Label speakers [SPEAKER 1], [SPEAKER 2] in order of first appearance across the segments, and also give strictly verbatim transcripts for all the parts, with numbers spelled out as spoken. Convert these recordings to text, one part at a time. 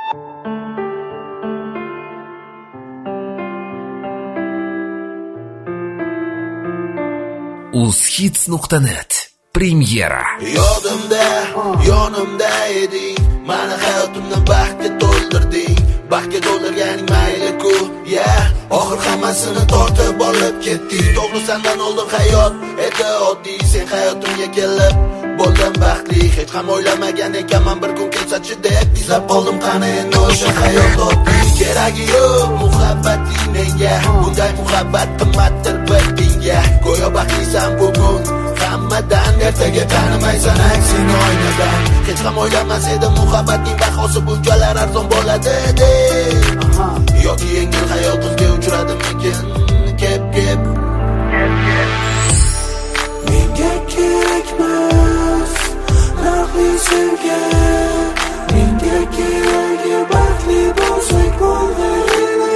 [SPEAKER 1] uzhits nuqta net premyera.
[SPEAKER 2] Yodimda, yonimda eding, mani hayotimni baxtga to'ldirding. Baxtga to'ldirganing mayli-ku, ya oxir hammasini tortib olib ketding. To'g'ri, sendan oldin hayot edi oddiy, sen hayotimga kelib bo'ldim baxtli. Hech ham o'ylamagan ekanman bir kun kelsa-chi deb izlab qoldim qani endi o'sha hayot oddiy. Keragi yo'q muhabbating menga, bunday muhabbat qimmatdir bilginga. Go'yo baxtlisan bugun hammadan, ertaga tanimaysan aksing oynadan. Hech ham o'ylamas edim muhabbatning bahosi bunchalar arzon bo'ladi deb. Yoki yengil hayotimga uchradimikin kep kep.
[SPEAKER 3] Menga kerakmas narxli sevgi, menga keragi baxtli bo'lsak bo'lg'aydi.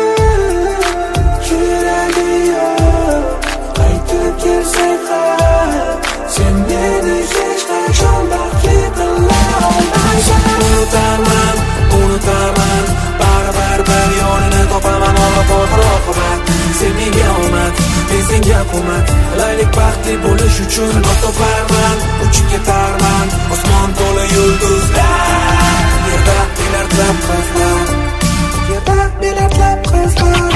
[SPEAKER 3] Keragi yo'q qaytib kelsak ham, sen meni hech qachon baxtli qila olmaysan. Unutaman, unutaman, baribir bir yo'lini topaman. Olib oxir-oqibat sen menga omad, men senga qo'mat. Qilaylik baxtli bo'lish uchun qanot toparman, uchib ketarman osmon to'la yulduzlar. Yerda milardlab qizlar, yerda milardlab qizlar.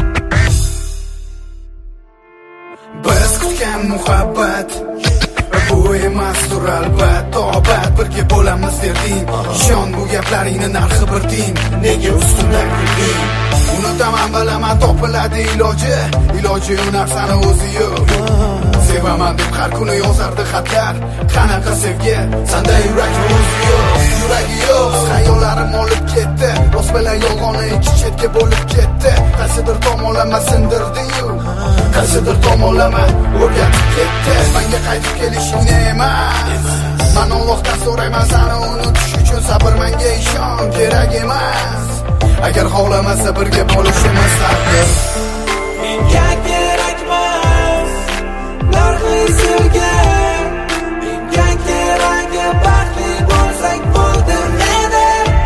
[SPEAKER 4] Biz kutgan muhabbat bu emas tur albat. Tobat birga bo'lamiz derding, ishon bu gaplaringni narxi bir tiyin. Nega ustimdan kulding? Unutaman bilaman topiladi iloji, iloji u narsani o'zi yo'q. Sevaman deb har kuni yozardi xatlar, qanaqa sevgi sanda yurak o'zi yo'q. Yuragi yo'q, xayollarim olib ketdi, rost bilan yolg'onni ikki chetga bo'lib ketdi. Qaysidir tomonlama sindirdi-yu, qaysidir tomonlama o'rgatib ketdi. Menga qaytib kelishingni emas, men Allohdan so'rayman seni unutish uchun sabr, menga ishon kerak emas. Agar xohlamasa birga bo'lishimiz taqdir.
[SPEAKER 3] Menga kerakmas narxli sevgi, menga keragi baxtli bo'lsak bo'ldi meni.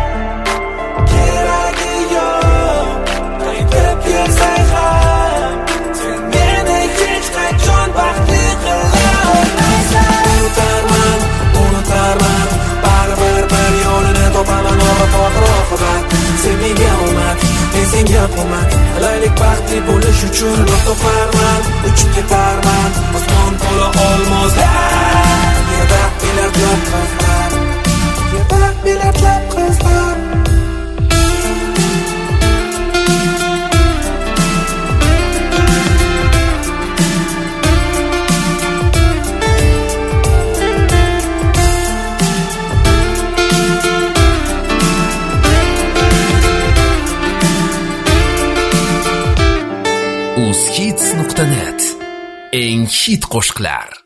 [SPEAKER 3] Keragi yo'q qaytib kelsak ham, sen meni hech qachon baxtli qila olmaysan. Unutarman, unutarman, baribir bir yo'lini topaman. Olib oxir-oqibat sen menga omad, men senga qo'mat. Qilaylik baxtli bo'lish uchun qanot toparman, uchib ketarman osmon to'la olmoslar. Yerda milardlab qizlar, yerda milardlab qizlar.
[SPEAKER 1] uzhits nuqta net eng hit qo'shiqlar.